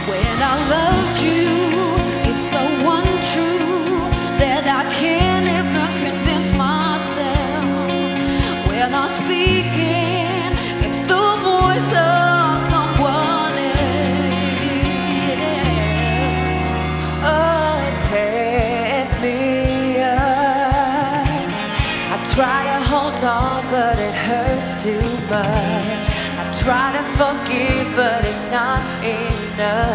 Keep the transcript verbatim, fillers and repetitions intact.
When I loved you, it's so untrue that I can't even convince myself. When I'm speaking, it's the voice of someone else. Oh, it tears me up. I try to hold on, but it hurts too much. I try to forgive, but it's not enough.